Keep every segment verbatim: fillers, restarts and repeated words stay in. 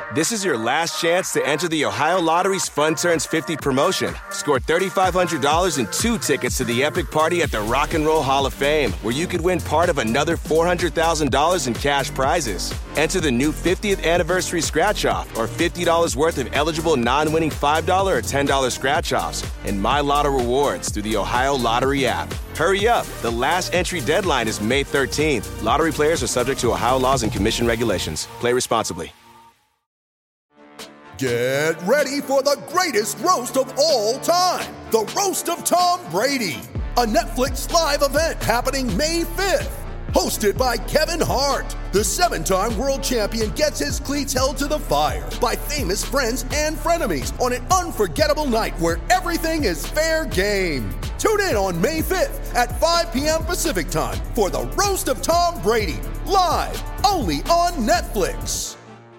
This is your last chance to enter the Ohio Lottery's Fun Turns fifty promotion. Score three thousand five hundred dollars and two tickets to the epic party at the Rock and Roll Hall of Fame, where you could win part of another four hundred thousand dollars in cash prizes. Enter the new fiftieth anniversary scratch-off or fifty dollars worth of eligible non-winning five dollars or ten dollars scratch-offs and My Lotto rewards through the Ohio Lottery app. Hurry up. The last entry deadline is May thirteenth. Lottery players are subject to Ohio laws and commission regulations. Play responsibly. Get ready for the greatest roast of all time, the Roast of Tom Brady, a Netflix live event happening May fifth. Hosted by Kevin Hart, the seven-time world champion gets his cleats held to the fire by famous friends and frenemies on an unforgettable night where everything is fair game. Tune in on May fifth at five p.m. Pacific time for the Roast of Tom Brady, live only on Netflix.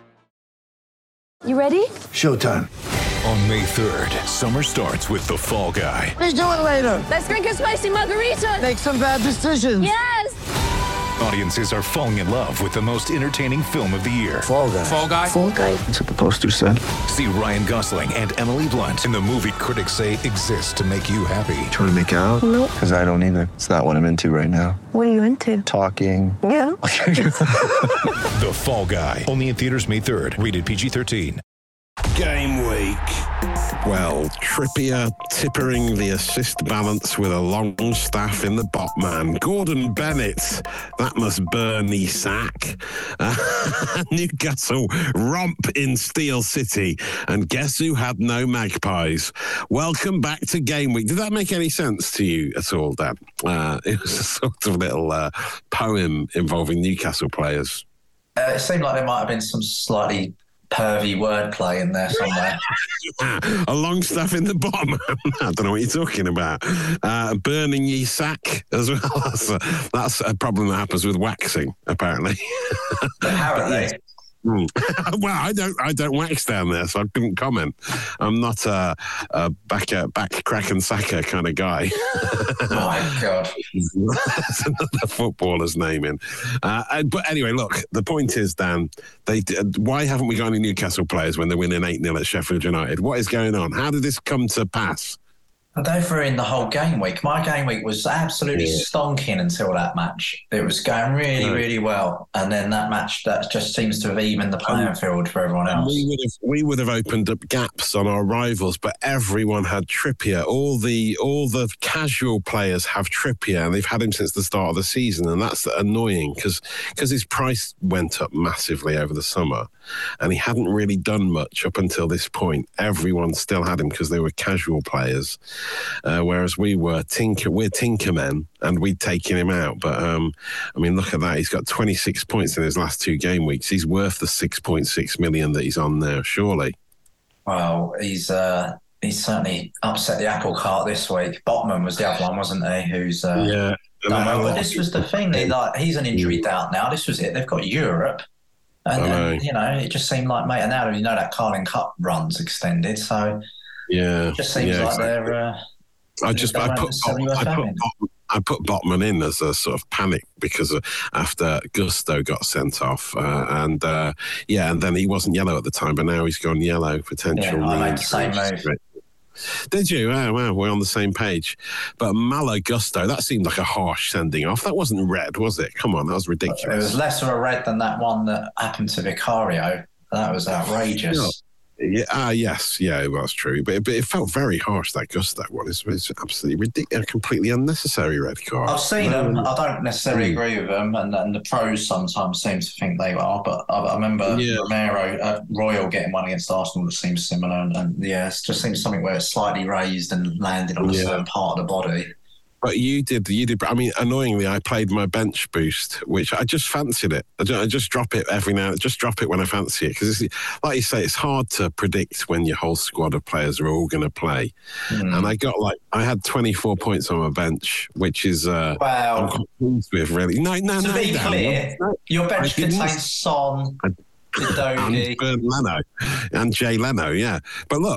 You ready? Showtime. On May third, summer starts with The Fall Guy. Let's do it later. Let's drink a spicy margarita. Make some bad decisions. Yes! Audiences are falling in love with the most entertaining film of the year. Fall Guy. Fall Guy? Fall Guy. That's what the poster said. See Ryan Gosling and Emily Blunt in the movie critics say exists to make you happy. Trying to make it out? Nope. Because I don't either. It's not what I'm into right now. What are you into? Talking. Yeah. The Fall Guy. Only in theaters May third. Rated P G thirteen. Game week. Well, Trippier tippering the assist balance with a long staff in the bot man. Gordon Bennett, that must burn the sack. Uh, Newcastle romp in Steel City. And guess who had no Magpies? Welcome back to Game Week. Did that make any sense to you at all, Dan? Uh, it was a sort of little uh, poem involving Newcastle players. Uh, it seemed like there might have been some slightly pervy wordplay in there somewhere. A long staff in the bottom. I don't know what you're talking about. Uh, burning ye sack as well. That's a, that's a problem that happens with waxing, apparently. Apparently. Mm. Well, I don't, I don't wax down there, so I couldn't comment. I'm not a, a back, a back crack and sacker kind of guy. Oh my God! That's another footballer's name in. Uh, but anyway, look. The point is, Dan, they why haven't we got any Newcastle players when they're winning eight nil at Sheffield United? What is going on? How did this come to pass? They've ruined the whole game week. My game week was absolutely yeah. stonking until that match. It was going really, right. really well. And then that match, that just seems to have evened the playing um, field for everyone else. We would have we would have opened up gaps on our rivals, but everyone had Trippier. All the all the casual players have Trippier, and they've had him since the start of the season, and that's annoying because because his price went up massively over the summer, and he hadn't really done much up until this point. Everyone still had him because they were casual players. Uh, whereas we were tinker, we're tinker men, and we'd taken him out. But um, I mean, look at that. He's got twenty-six points in his last two game weeks. He's worth the six point six million that he's on there, surely. Well, he's uh, he's certainly upset the apple cart this week. Botman was the other one, wasn't he? Who's uh, yeah. Done well. But this was the thing. They, like, he's an injury doubt now. This was it. They've got Europe. And, and you know, it just seemed like, mate, and now you know that Carling Cup run's extended, so yeah, it just seems yeah, like exactly. they're. Uh, I just I put I put, I put Botman in as a sort of panic because of, after Gusto got sent off, uh, and uh, yeah, and then he wasn't yellow at the time, but now he's gone yellow. Potential. Yeah, I made the same move. Did you? Oh, wow, we're on the same page. But Malo Gusto, that seemed like a harsh sending off. That wasn't red, was it? Come on, that was ridiculous. It was less of a red than that one that happened to Vicario. That was outrageous. No. Yeah, ah, yes, yeah, it was true, but, but it felt very harsh, that Gusto one. It's, it's absolutely ridiculous, completely unnecessary red card. I've seen them. I don't necessarily agree with them, and, and the pros sometimes seem to think they are, but I, I remember yeah. Romero, uh, Royal getting one against Arsenal that seems similar, and, and yeah, it just seems something where it's slightly raised and landed on a yeah. certain part of the body. But you did, you did. I mean, annoyingly, I played my bench boost, which I just fancied it. I just, I just drop it every now, just drop it when I fancy it, because, like you say, it's hard to predict when your whole squad of players are all going to play. Mm. And I got like, I had twenty-four points on my bench, which is uh, wow. I'm quite pleased with, really. No, no, to no. To be no, clear, no, your bench contains Son, and Leno and Jay Leno, yeah. But look.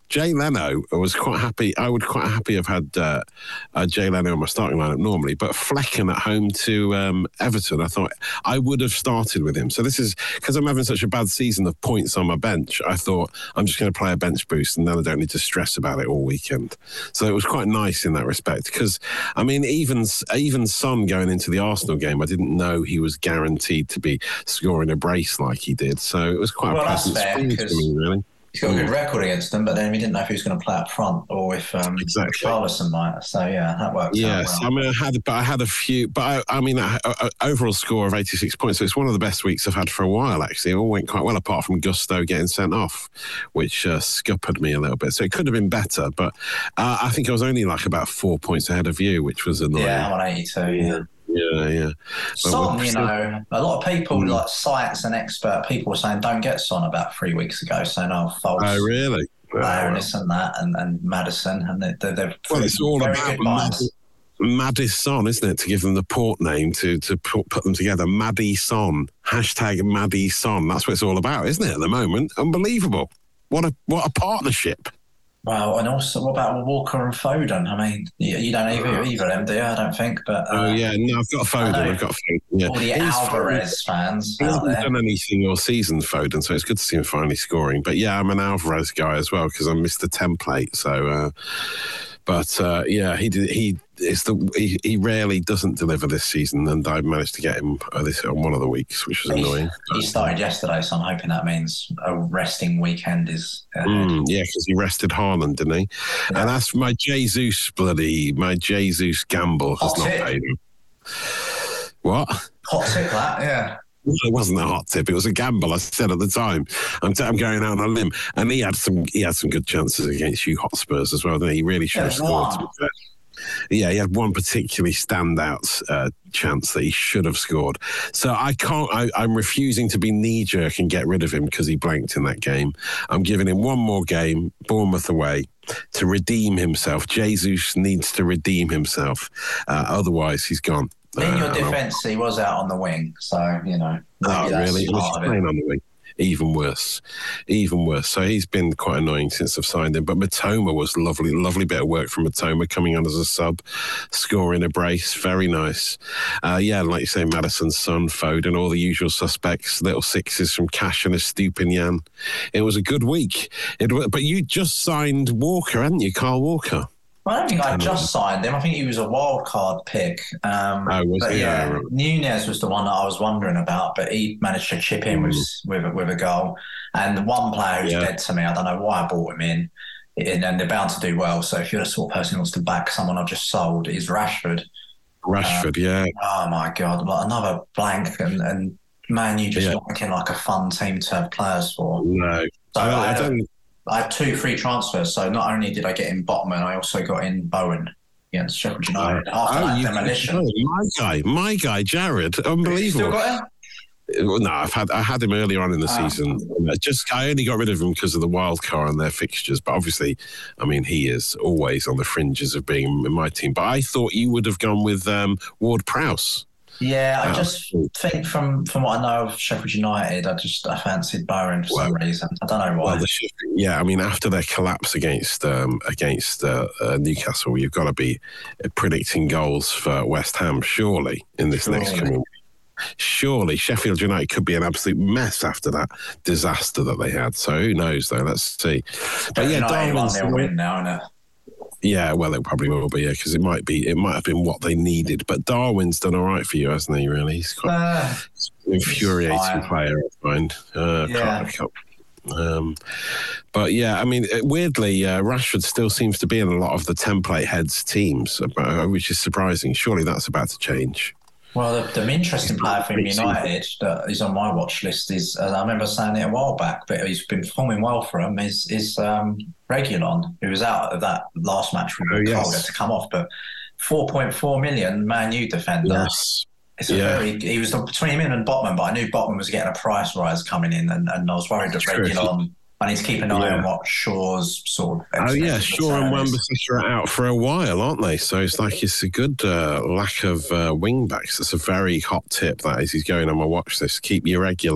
Jay Leno was quite happy. I would quite happy have had uh, uh, Jay Leno in my starting lineup normally, but Flecken at home to um, Everton, I thought I would have started with him. So this is because I'm having such a bad season of points on my bench. I thought I'm just going to play a bench boost, and then I don't need to stress about it all weekend. So it was quite nice in that respect. Because I mean, even even Son going into the Arsenal game, I didn't know he was guaranteed to be scoring a brace like he did. So it was quite well, a pleasant spring to me, really. He's got a good record against them, but then we didn't know if he was going to play up front or if um, exactly. Charlison might. So yeah, that works. Yes, out well. I mean, I had, but I had a few, but I, I mean, a, a, overall score of eighty-six points. So it's one of the best weeks I've had for a while. Actually, it all went quite well, apart from Gusto getting sent off, which uh, scuppered me a little bit. So it could have been better, but uh, I think I was only like about four points ahead of you, which was annoying. Yeah, I'm on eighty-two. Yeah. Yeah, yeah. Son, you know, a lot of people, mm. like sites and expert people, were saying don't get Son about three weeks ago, saying, oh, false. Oh, really? Player and this and that, and, and Maddison, and they're, they're well, it's all very about good minds. Maddison, isn't it, to give them the port name to to put, put them together. Maddison, hashtag Maddison. That's what it's all about, isn't it? At the moment, unbelievable. What a what a partnership. Well, and also, what about Walker and Foden? I mean, you, you don't either, either of them, do you? I don't think. But uh, oh yeah, no, I've got Foden. I've got Foden. Yeah. All the He's Alvarez Foden. fans. He hasn't done anything all season, Foden, so it's good to see him finally scoring. But yeah, I'm an Alvarez guy as well because I missed the template. So, uh, but uh, yeah, he did. He it's the he, he rarely doesn't deliver this season, and I managed to get him uh, this on one of the weeks, which was he, annoying. He started yesterday, so I'm hoping that means a resting weekend is ahead. Mm, yeah, because he rested Haaland, didn't he? Yeah. And that's my Jesus bloody my Jesus gamble has hot not tip. paid him. What? Hot tip, that yeah. It wasn't a hot tip. It was a gamble. I said at the time, I'm, t- I'm going out on a limb, and he had some. He had some good chances against you Hotspurs as well. Didn't he? He really should have scored. Yeah, he had one particularly standout uh, chance that he should have scored. So I can't. I, I'm refusing to be knee jerk and get rid of him because he blanked in that game. I'm giving him one more game, Bournemouth away, to redeem himself. Jesus needs to redeem himself. Uh, otherwise, he's gone. In your uh, defence, he was out on the wing, so, you know. Oh, really? He was playing on the wing. Even worse. Even worse. So he's been quite annoying since I've signed him. But Matoma was lovely, lovely bit of work from Matoma coming on as a sub, scoring a brace. Very nice. Uh, yeah, like you say, Maddison, Son, Foden, all the usual suspects, little sixes from Cash and Estupinian. It was a good week. It, but you just signed Walker, hadn't you, Carl Walker? I don't think I just signed him. I think he was a wild card pick. Um, oh, was but he? yeah, right. Nunez was the one that I was wondering about, but he managed to chip in mm. with with, with a goal. And the one player who's yeah. dead to me, I don't know why I bought him in, and they're bound to do well. So if you're the sort of person who wants to back someone I've just sold, is Rashford. Rashford, um, yeah. Oh my God, like another blank, and, and Man, you just yeah. not looking like a fun team to have players for. No, so I don't. I, I don't I had two free transfers, so not only did I get in Botman, I also got in Bowen against Sheffield United after oh, that you, demolition. Oh, my guy, my guy, Jared, unbelievable. You still got him? No, I've had I had him earlier on in the oh. season. Just I only got rid of him because of the wild card and their fixtures. But obviously, I mean, he is always on the fringes of being in my team. But I thought you would have gone with um, Ward-Prowse. Yeah, I just think from, from what I know of Sheffield United, I just I fancied Bowen for well, some reason. I don't know why. Well, the, yeah, I mean, after their collapse against um, against uh, uh, Newcastle, you've got to be predicting goals for West Ham, surely, in this surely. next coming. Surely, Sheffield United could be an absolute mess after that disaster that they had. So who knows, though? Let's see. But yeah, Darwin's they'll win now, isn't it? Yeah, well, it probably will be, yeah, because it might be, it might have been what they needed. But Darwin's done all right for you, hasn't he? Really, he's quite uh, an infuriating player, I find. Uh, yeah. Um, but yeah, I mean, weirdly, uh, Rashford still seems to be in a lot of the template heads teams, uh, which is surprising. Surely that's about to change. Well, the, the interesting player from United that is on my watch list is, uh, I remember saying it a while back, but he's been performing well for him, is is um, Reguilon, who was out of that last match with oh, yes. Calder to come off, but four point four million Man U defender. Yes. It's a yeah. very, he was between him and Botman, but I knew Botman was getting a price rise coming in, and, and I was worried that Reguilon, I need to keep an eye yeah. on what Shaw's sort of... Oh, yeah, Shaw and Wan-Bissaka are out for a while, aren't they? So it's like it's a good uh, lack of uh, wing-backs. That's a very hot tip, that is. He's going on my watch list. Keep your Reguilon.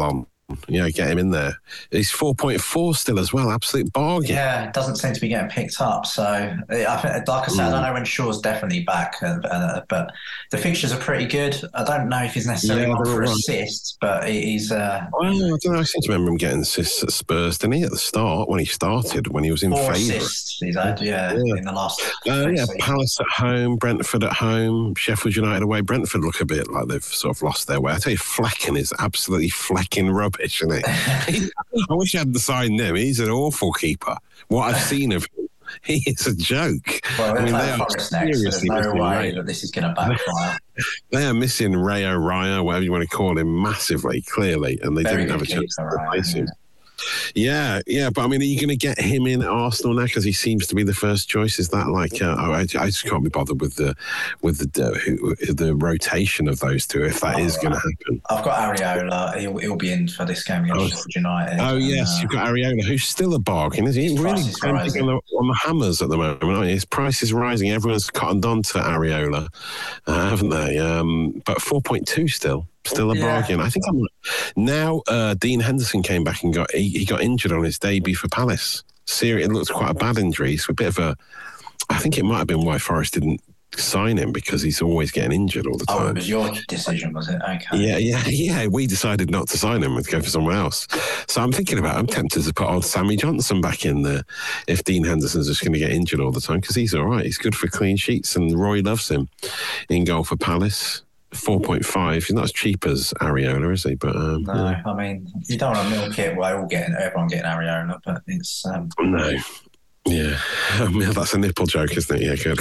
You know, get him in there. He's four point four still as well. Absolute bargain. Yeah, it doesn't seem to be getting picked up. So, I think, like I said, mm. I don't know when Shaw's definitely back, uh, uh, but the fixtures are pretty good. I don't know if he's necessarily yeah, on for right. assists, but he's. Uh, well, I don't know. I seem to remember him getting assists at Spurs, didn't he? At the start, when he started, when he was in favour. Assists he's had, yeah, yeah, in the last. Uh, yeah, Palace at home, Brentford at home, Sheffield United away. Brentford look a bit like they've sort of lost their way. I tell you, Flecken is absolutely flecking rubbish, isn't it? I wish I hadn't signed him. He's an awful keeper. What I've seen of him, he is a joke. Well, I mean, they are seriously no way Ray. that this is going to backfire. They are missing Ray O'Raya, whatever you want to call him, massively, clearly, and they Very didn't have a chance to replace him. Yeah, yeah, but I mean, are you going to get him in at Arsenal now because he seems to be the first choice? Is that like uh, I, I just can't be bothered with the with the uh, who, the rotation of those two if that oh, is right. going to happen? I've got Areola. He'll, he'll be in for this game against oh. Sheffield United. Oh and, yes, uh, you've got Areola, who's still a bargain, is he? He's really on the, on the hammers at the moment. Aren't he? His price is rising. Everyone's cottoned on to Areola, uh, haven't they? Um, but four point two still. Still a yeah. bargain. I think I'm now. Uh, Dean Henderson came back and got he, he got injured on his debut for Palace. Serious, it looks quite a bad injury. So a bit of a. I think it might have been why Forest didn't sign him because he's always getting injured all the time. Oh, it was your decision, was it? Okay. Yeah, yeah, yeah. We decided not to sign him and to go for someone else. So I'm thinking about. I'm tempted to put old Sammy Johnson back in there if Dean Henderson's just going to get injured all the time because he's all right. He's good for clean sheets and Roy loves him in goal for Palace. four point five. He's not as cheap as Areola, is he? But um, no, yeah. I mean, you don't want to milk it. We're all getting everyone getting Areola, but it's um... no, yeah. I mean, that's a nipple joke, isn't it? Yeah, good.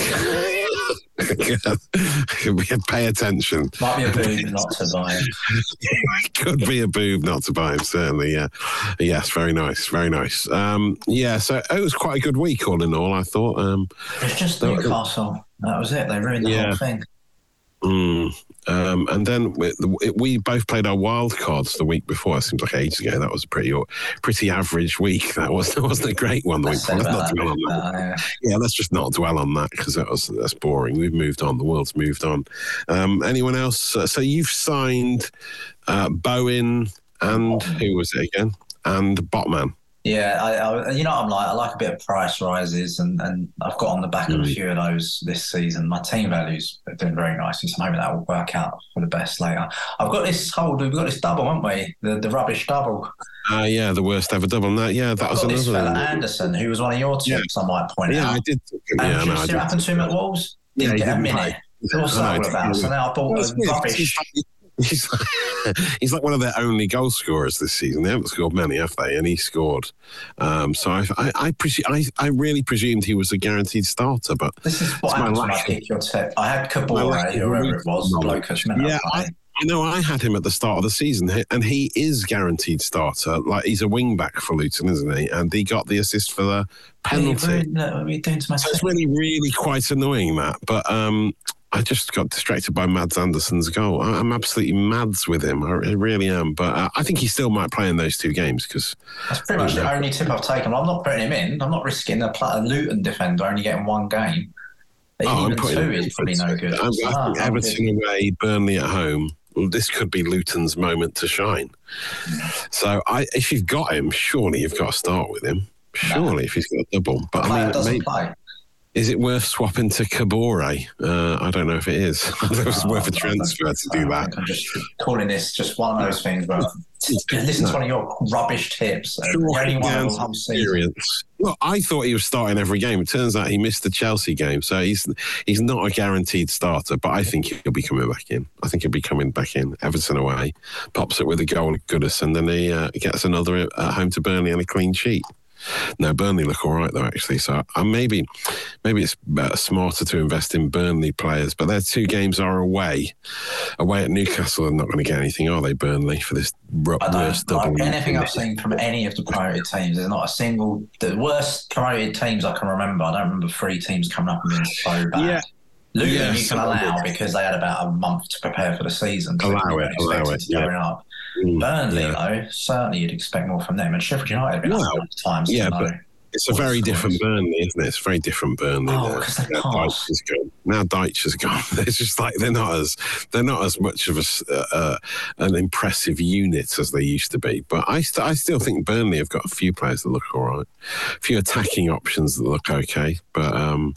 Pay attention. Might be a boob not to buy him. Could be a boob not to buy him, certainly, yeah. Yes, very nice, very nice. Um, yeah, so it was quite a good week all in all, I thought. Um, it's just Newcastle. That was it. They ruined the yeah. whole thing. Mm. Um, and then we, we both played our wild cards the week before. It seems like ages ago. That was a pretty pretty average week. That was that wasn't a great one the week before. Let's not dwell on that. Uh, yeah. yeah, let's just not dwell on that because that was that's boring. We've moved on. The world's moved on. Um, anyone else? Uh, so you've signed uh, Bowen and who was it again? And Botman. Yeah, I, I, you know what I'm like? I like a bit of price rises, and, and I've got on the back of mm. a few of those this season. My team values have been very nice, so maybe that will work out for the best later. I've got this whole, we've got this double, haven't we? The the rubbish double. Ah, uh, yeah, the worst ever double. That, yeah, that I've was got another this fella, Anderson, who was one of your tips, yeah. I might point yeah, out. Yeah, I did. And yeah, did you no, see what happened to him at Wolves? Didn't yeah, get a minute. Play. What's that all about? So now I bought a rubbish. He's like, he's like one of their only goal scorers this season. They haven't scored many, have they? And he scored. Um, so I, I, I, presu- I, I really presumed he was a guaranteed starter. But this is what happens when I pick your tip. I had Kabore, whoever it was, the bloke who's yeah, I, I know. I had him at the start of the season, and he is guaranteed starter. Like he's a wing back for Luton, isn't he? And he got the assist for the penalty. Yeah, what are you doing to my so it's really, really quite annoying that, but. Um, I just got distracted by Mads Anderson's goal. I'm absolutely mads with him. I really am. But uh, I think he still might play in those two games because that's pretty much the only tip I've taken. I'm not putting him in. I'm not risking a, a Luton defender only getting one game. Oh, Even two is probably no good. I, I think Everton away, Burnley at home. Well, this could be Luton's moment to shine. Mm. So I, if you've got him, surely you've got to start with him. Surely, no. if he's got a double. But the I mean, doesn't maybe, play. Is it worth swapping to Kabore? Uh, I don't know if it is. I think it's oh, worth a transfer to do that. I'm just calling this just one of those things where listen to one of your rubbish tips. The only one will experience. Well, I thought he was starting every game. It turns out he missed the Chelsea game, so he's he's not a guaranteed starter. But I think he'll be coming back in. I think he'll be coming back in. Everton away, pops it with a goal at Goodison, and then he uh, gets another at home to Burnley and a clean sheet. No, Burnley look all right though, actually. So uh, maybe, maybe it's uh, smarter to invest in Burnley players. But their two games are away. Away at Newcastle, they're not going to get anything, are they? Burnley for this r- worst double. Like anything I've seen from any of the promoted teams, there's not a single. The worst promoted teams I can remember. I don't remember three teams coming up and being so bad. Yeah. Luton yeah, you can allow it. Because they had about a month to prepare for the season. So allow it, allow it. Yeah. Up. Mm, Burnley, yeah. though, certainly you'd expect more from them. And Sheffield United have been well, up times. Yeah, but It's a very different Burnley, isn't it? It's a very different Burnley. Oh, because they pass. Dyche is gone. Now Dyche has gone. It's just like they're not as they're not as much of a uh, an impressive unit as they used to be. But I st- I still think Burnley have got a few players that look all right, a few attacking options that look okay. But um,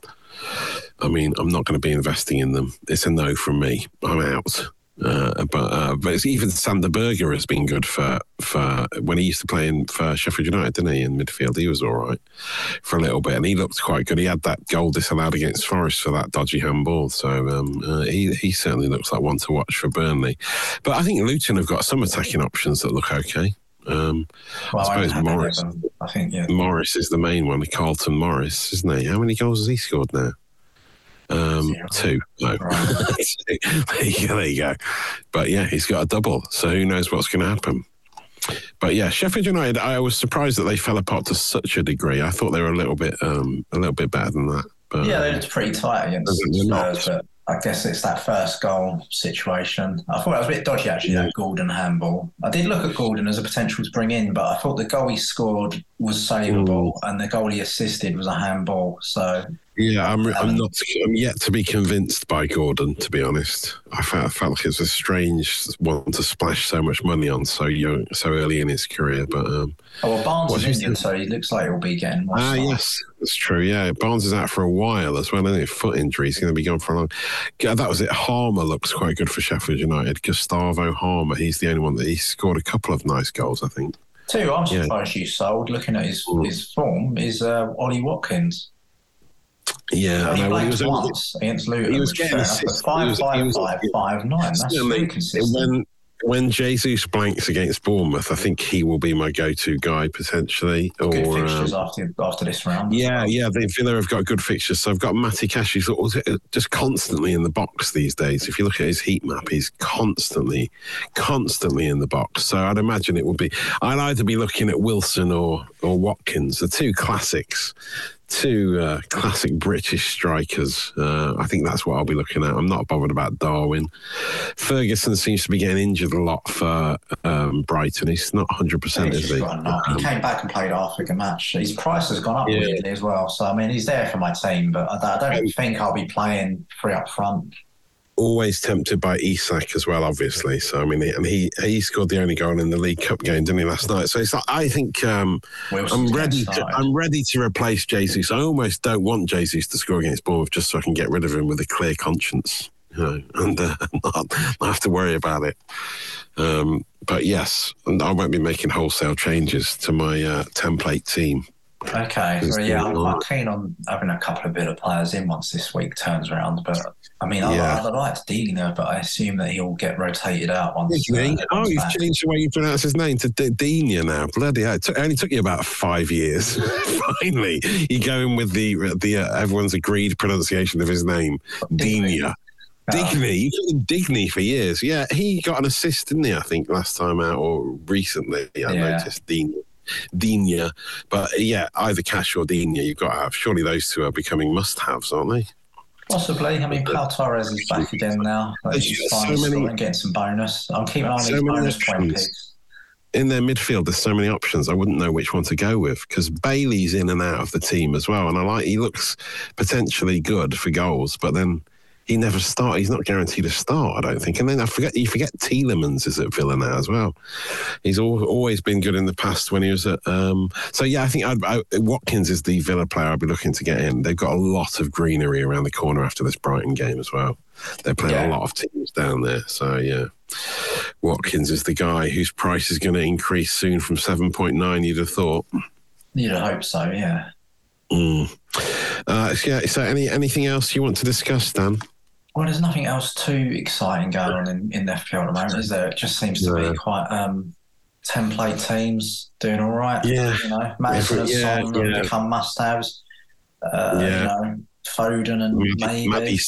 I mean, I'm not going to be investing in them. It's a no from me. I'm out. Uh, but uh, but it's even Sander Berger has been good for for when he used to play in for Sheffield United, didn't he? In midfield, he was all right for a little bit, and he looked quite good. He had that goal disallowed against Forest for that dodgy handball, so um, uh, he he certainly looks like one to watch for Burnley. But I think Luton have got some attacking options that look okay. Um, well, I suppose Morris. I think yeah. Morris is the main one. Carlton Morris, isn't he? How many goals has he scored now? Um, two. No. Right. there, you go, there you go. But yeah, he's got a double. So who knows what's going to happen. But yeah, Sheffield United, I was surprised that they fell apart to such a degree. I thought they were a little bit um, a little bit better than that. But, yeah, they looked pretty tight against Spurs, but I guess it's that first goal situation. I thought it was a bit dodgy, actually, yeah. that Gordon handball. I did look at Gordon as a potential to bring in, but I thought the goal he scored was savable, mm. and the goal he assisted was a handball. So yeah, I'm, I'm not. I'm yet to be convinced by Gordon, to be honest. I felt, I felt like it's a strange one to splash so much money on so young, so early in his career. But um, oh well, Barnes is injured, so he looks like he'll be getting more. Ah, yes, that's true. Yeah, Barnes is out for a while as well, isn't it? Foot injury. He's going to be gone for a long. Yeah, that was it. Harmer looks quite good for Sheffield United. Gustavo Harmer. He's the only one that he scored a couple of nice goals, I think. Two, I'm surprised yeah. you sold. Looking at his mm. his form, is uh, Ollie Watkins. Yeah, he no, played he was once only, against Luton. He was getting assists. Five, was, five, was, five, five, nine. That's really consistent. When, when Jesus blanks against Bournemouth, I think he will be my go-to guy potentially. Good or, fixtures um, after after this round. Yeah, well. yeah. They Villa have got good fixtures. So I've got Matty Cash, who's just constantly in the box these days. If you look at his heat map, he's constantly, constantly in the box. So I'd imagine it would be. I'd either be looking at Wilson or or Watkins, the two classics. Two uh, classic British strikers. Uh, I think that's what I'll be looking at. I'm not bothered about Darwin. Ferguson seems to be getting injured a lot for um, Brighton. He's not one hundred percent, is he? Um, he came back and played half like a match. His price has gone up yeah. weirdly as well. So, I mean, he's there for my team, but I, I don't think I'll be playing three up front. Always tempted by Isak as well, obviously. So I mean, and he he scored the only goal in the League Cup game, didn't he, last night? So it's like I think um, I'm ready. To, I'm ready to replace Jesus. I almost don't want Jesus to score against Bournemouth just so I can get rid of him with a clear conscience, you know, and uh, not, not have to worry about it. Um, but yes, and I won't be making wholesale changes to my uh, template team. Okay, so yeah, I'm quite keen on having a couple of bit of players in once this week turns around. But I mean, yeah. I, I like Dina, but I assume that he'll get rotated out once. Uh, oh, you've changed the way you pronounce his name to D- Dina now. Bloody hell! It, took, it only took you about five years. Finally, you go in with the the uh, everyone's agreed pronunciation of his name, Dina. Digny, you called him Digny for years. Yeah, he got an assist, didn't he? I think last time out or recently. I yeah. noticed Dina. Dina, but yeah, either Cash or Dina, you've got to have. Surely those two are becoming must-haves, aren't they? Possibly. I mean, Pau Torres is back again now. He's so many, getting some bonus. I'm keeping an eye on these bonus point picks. In their midfield, there's so many options. I wouldn't know which one to go with because Bailey's in and out of the team as well, and I like. He looks potentially good for goals, but then he never starts. He's not guaranteed to start, I don't think. And then I forget you forget Tielemans is at Villa now as well. He's al- always been good in the past when he was at. Um, so yeah, I think I'd, I, Watkins is the Villa player I'd be looking to get in. They've got a lot of greenery around the corner after this Brighton game as well. They're playing yeah. a lot of teams down there. So yeah, Watkins is the guy whose price is going to increase soon from seven point nine. You'd have thought. You'd hope so. Yeah. Mm. Uh, so yeah. So any anything else you want to discuss, Dan? Well, there's nothing else too exciting going on in, in F P L at the moment, is there? It just seems to yeah. be quite um, template teams doing all right. Yeah. You know, Mason and yeah, Son yeah. become must-haves. Uh, yeah. You know, Foden and Maybe, maybe. maybe Son.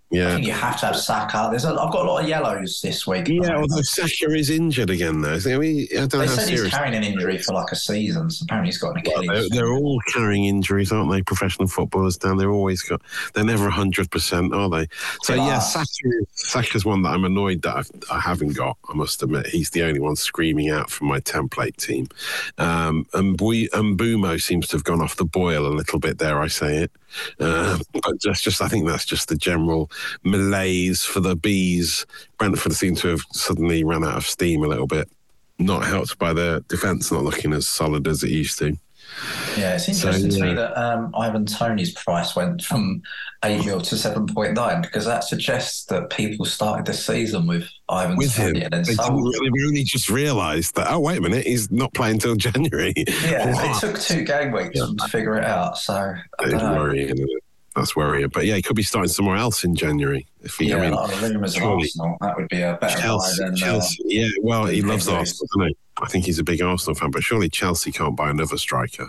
Yeah. I think you have to have Saka. There's a, I've got a lot of yellows this week. Yeah, although Saka is injured again, though. I, mean, I don't know they how said serious. he's carrying an injury for like a season. So apparently he's got an Achilles. Well, they're, they're all carrying injuries, aren't they? Professional footballers, Dan. They're always got. They're never one hundred percent, are they? So yeah, yeah Saka, Saka's one that I'm annoyed that I've, I haven't got. I must admit, he's the only one screaming out from my template team. Um, and Mbeumo seems to have gone off the boil a little bit. Dare I say it? Uh, but just, just, I think that's just the general malaise for the bees. Brentford seem to have suddenly run out of steam a little bit, not helped by their defence not looking as solid as it used to. Yeah, it's interesting so, to yeah. me that um, Ivan Toney's price went from eight mil to seven point nine because that suggests that people started the season with Ivan with Toney him. and then They sold. They've only just realised that, oh, wait a minute, he's not playing till January. Yeah, What? it took two game weeks Yeah. to figure it out. So I It's don't know. worrying, isn't it? That's worrying. But yeah, he could be starting somewhere else in January. If he, Yeah, I mean, a lot of rumours of surely- Arsenal. That would be a better Chelsea, buy than Chelsea. Uh, yeah, well, he than loves Henry. Arsenal, doesn't he? I think he's a big Arsenal fan, but surely Chelsea can't buy another striker.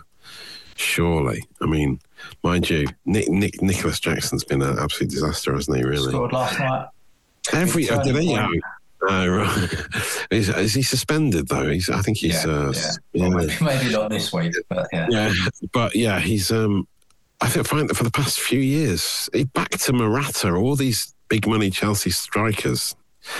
Surely. I mean, mind you, Nick, Nick Nicholas Jackson's been an absolute disaster, hasn't he, really? scored last night. Every, oh, did he? Oh, Turning oh, right. is, is he suspended, though? He's, I think he's... Yeah, uh, yeah. yeah. Well, maybe, maybe not this week, but yeah. Yeah, but yeah, he's. Um, I think find that for the past few years, he back to Morata. All these big money Chelsea strikers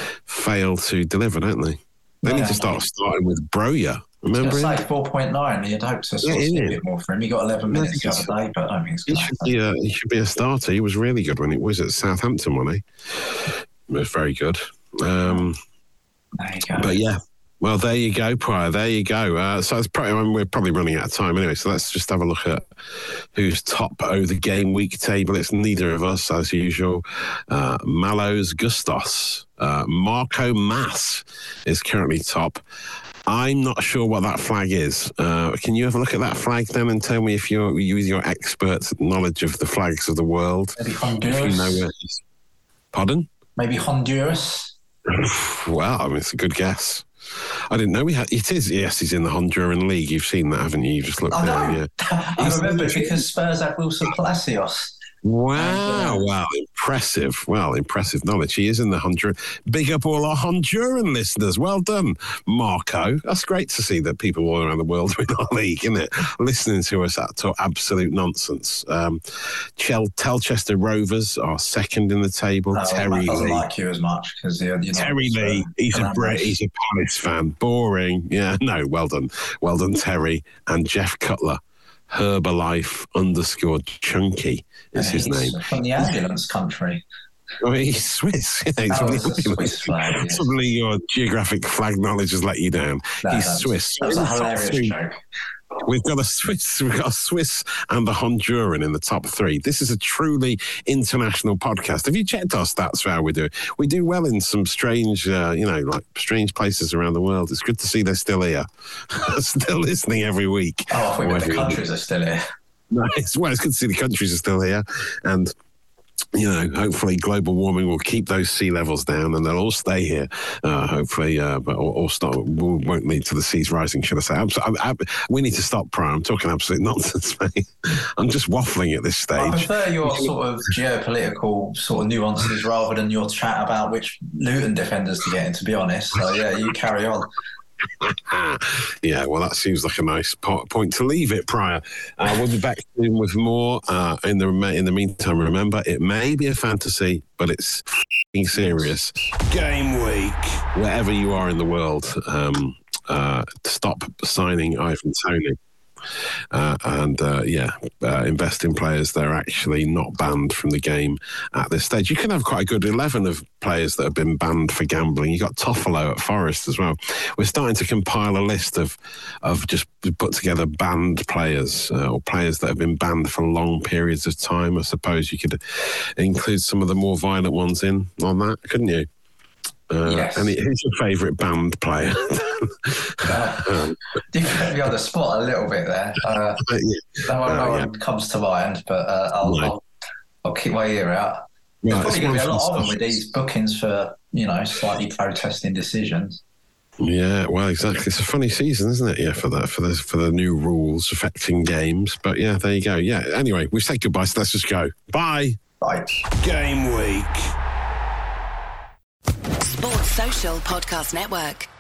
fail to deliver, don't they? They Yeah, need to start starting with Broja. I was Remember going him? to say four point nine. You'd hope to sort Yeah, of see yeah. a bit more for him. He got eleven Yeah, I minutes the think other day, but I don't think it's He going should to be a he should be a starter. He was really good when he was at Southampton, wasn't he? He was very good. Um, There you go. but yeah. Well, there you go, Pryor. There you go. Uh, so it's probably, I mean, we're probably running out of time anyway. So let's just have a look at who's top over the game week table. It's neither of us, as usual. Uh, Malos Gustos. Uh, Marco Mas is currently top. I'm not sure what that flag is. Uh, can you have a look at that flag then and tell me if you're, you, with your expert knowledge of the flags of the world, Maybe if Honduras. you know where it is. Pardon? Maybe Honduras. Well, I mean, it's a good guess. I didn't know we had. It is, yes, he's in the Honduran League. You've seen that, haven't you? You just looked I there, know. yeah. I remember it because Spurs had Wilson Palacios. Wow, wow, impressive. Well, impressive knowledge. He is in the Honduran. Big up all our Honduran listeners. Well done, Marco. That's great to see that people all around the world are in our league, isn't it? Listening to us at talk absolute nonsense. Um, Chel- Telchester Rovers are second in the table. No, Terry Matt doesn't Lee. like you as much because you're, you're Terry not, Lee, uh, he's a glamorous. Brit, he's a Palace fan. Boring. Yeah, no, well done. Well done, Terry. And Jeff Cutler, Herbalife underscore Chunky is Yeah, his he's name. From the ambulance country. I mean, he's Swiss. Yeah, he's Oh, from the it's a ambulance. Swiss flag, yeah. Suddenly your geographic flag knowledge has let you down. No, he's that's- Swiss. That was In a the top hilarious three, joke. We've got a Swiss, we've got a Swiss and a Honduran in the top three. This is a truly international podcast. Have you checked our stats for how we do? We do well in some strange, uh, you know, like strange places around the world. It's good to see they're still here, still listening every week. Oh, I thought Or the every countries are still here. No, it's, well, it's good to see the countries are still here, and you know, hopefully global warming will keep those sea levels down, and they'll all stay here. Uh, hopefully, uh, but or, or start won't lead to the seas rising. Should I say? I'm, I'm, I'm, we need to stop, Prime. I'm talking absolute nonsense, mate. I'm just waffling at this stage. I prefer your sort of geopolitical sort of nuances rather than your chat about which Luton defenders to get in, to be honest. So, yeah, you carry on. Yeah, well, that seems like a nice po- point to leave it, Pryor. Uh, we'll be back soon with more. Uh, in the in the meantime, remember, it may be a fantasy, but it's f***ing serious. Game week. Wherever you are in the world, um, uh, stop signing Ivan Toney. Uh, and uh, yeah, uh, invest in players that are actually not banned from the game at this stage. You can have quite a good eleven of players that have been banned for gambling. You got Toffolo at Forest as well. We're starting to compile a list of of just put together banned players uh, or players that have been banned for long periods of time. I suppose you could include some of the more violent ones in on that, couldn't you? Uh, Yes. And who's your favourite banned player? Uh, you put me on the spot a little bit there. Uh, yeah. no one, Uh, no yeah. one comes to mind, but uh, I'll, No. I'll I'll keep my ear out. Right, There's probably it's going to be a one lot fun of them stuff. with these bookings for, you know, slightly protesting decisions. Yeah, well, exactly. It's a funny season, isn't it? Yeah, for the for the for the new rules affecting games. But yeah, there you go. Yeah. Anyway, we've said goodbye, so let's just go. Bye. Bye. Game week. Sports Social Podcast Network.